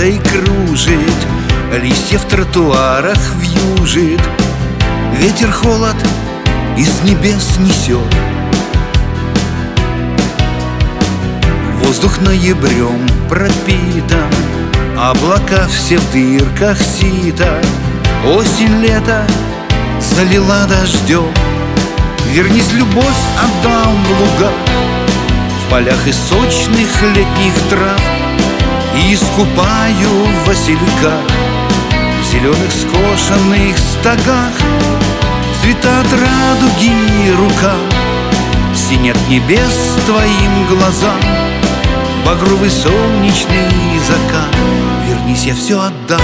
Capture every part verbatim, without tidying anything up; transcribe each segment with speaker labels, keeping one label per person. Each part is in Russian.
Speaker 1: лентой кружит, листья в тротуарах вьюжит. Ветер холод из небес несет, воздух ноябрем пропитан, облака все в дырках сита. Осень, лето залила дождем. Вернись, любовь, отдам в луга, в полях из сочных летних трав, и искупаю василька в зеленых скошенных стогах. Цвета от радуги рука, синят небес твоим глазам, багровый солнечный закат. Вернись, я все отдам.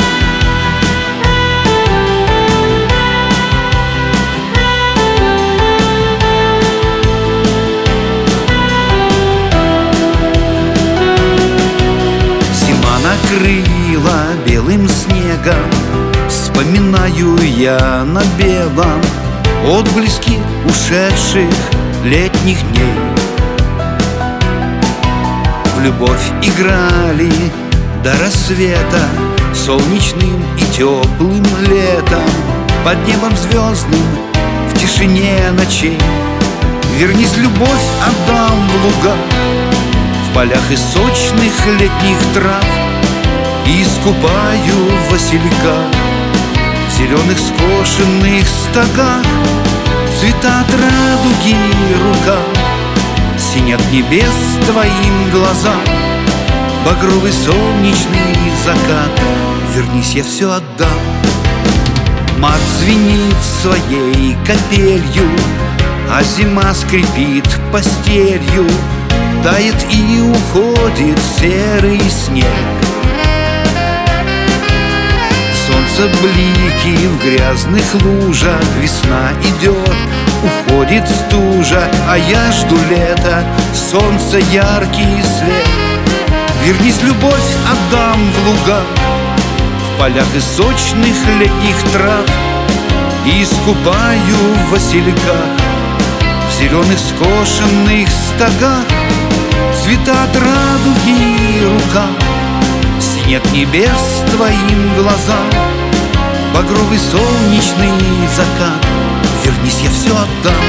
Speaker 1: Зима накрыла белым снегом, вспоминаю я на белом отблески ушедших летних дней. В любовь играли до рассвета, солнечным и теплым летом, под небом звездным, в тишине ночей. Вернись, любовь, отдам в луга, в полях из сочных летних трав, и искупаю василька в зеленых скошенных стогах. Цвета от радуги рука, синят небес твоим глазам, багровый солнечный закат. Вернись, я все отдам. Март звенит своей капелью, а зима скрипит постелью. Тает и уходит серый снег. Солнце блики в грязных лужах, весна идет, уходит стужа, а я жду лета, солнце яркий свет. Вернись, любовь, отдам в луга, в полях из сочных летних трав, и искупаю василька в зеленых скошенных стогах. Цвета от радуги рука, синят небес твоим глазам, багровый солнечный закат. Вернись, я все отдам.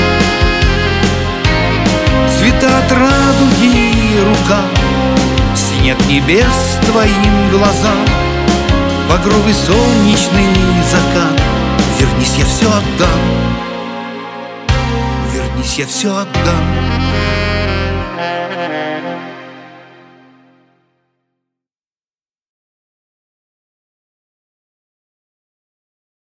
Speaker 1: Цвета от радуги рука, синят небес твоим глазам, багровый солнечный закат. Вернись, я все отдам. Вернись, я все отдам.